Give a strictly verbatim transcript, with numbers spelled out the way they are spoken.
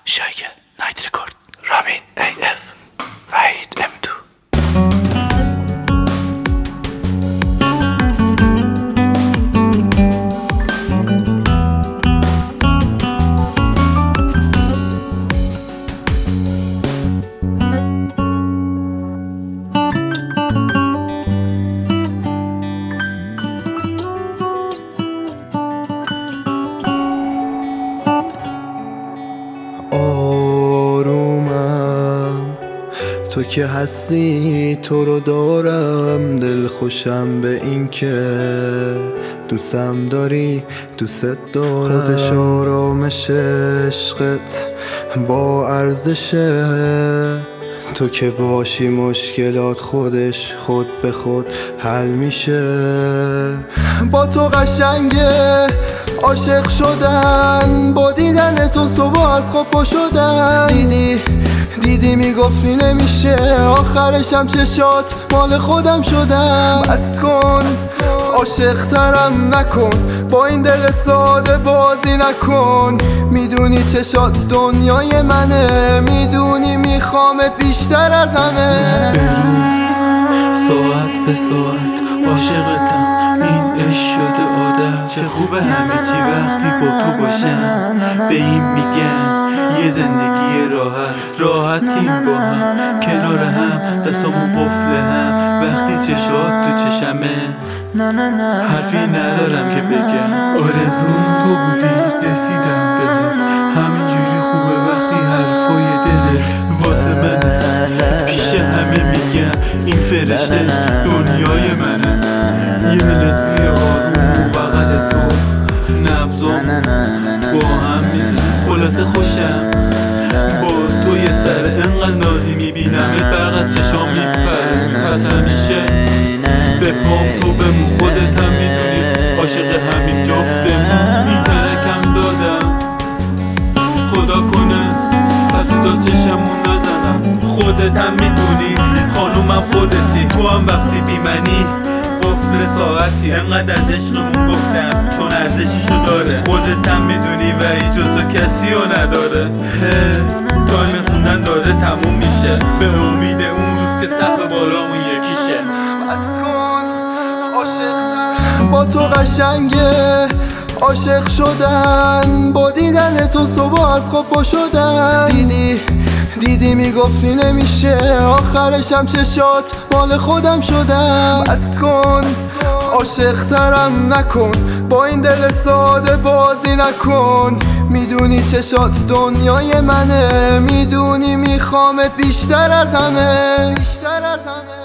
شایگه نایت رکورد رامین ای اف وحید ام تو. تو که هستی تو رو دارم، دل خوشم به این که دوستم داری دوست دارم. خودش آرامش عشقت با ارزشه، تو که باشی مشکلات خودش خود به خود حل میشه. با تو قشنگه عاشق شدن، با دیدن تو صبح از خواب پا شدن. دیدی دیدی میگفتی نمیشه، آخرشم چشات مال خودم شدم. بس کن عاشق ترم نکن، با این دل ساده بازی نکن. میدونی چشات دنیای منه، میدونی میخوامت بیشتر از همه. روز به روز ساعت به ساعت عاشقتم، این عشق شده عادت. چه خوبه همه چی وقتی با تو باشم. به این میگن یه زندگی راحت، راحتیم با هم کنار هم، دستامون قفل هم. وقتی چشات تو چشمه حرفی ندارم که بگم. آرزوم تو بودی رسیدم بهم، همینجوری خوبه وقتی حرفای دلت واسه منه. پیش همه میگم این فرشته دنیای منه. یه ملودی آروم بغل تو نبضام با هم میزن. خلاصه خوشم با تو یه سر انقدر نازی میبینم برق از چشام میپره. پس همیشه به پام تو بمون، خودت هم میدونی عاشق همین جفتمون. این ترکم دادم خدا کنه پس داد چشمون نزنم. خودت هم میدونی خانومم خودتی، تو هم وقتی بی منی قفل ساعتی. انقدر از عشقمون گفتم چون ارزشیشو داره. خودت هم میدونی و ای جز تو کسی رو نداره. تایم خوندن داره تموم میشه، به امید اون روز که سقف بالامون یکیشه. بس کن عاشق با تو قشنگه عاشق شدن، با دیدن تو صبح از خواب پا شدن. دیدی دیدی میگفتی نمیشه، آخرشم چشات مال خودم شدم. بس کن عاشق ترم نکن، با این دل ساده بازی نکن. میدونی چشات دنیای منه، میدونی میخوامت بیشتر از همه، بیشتر از همه.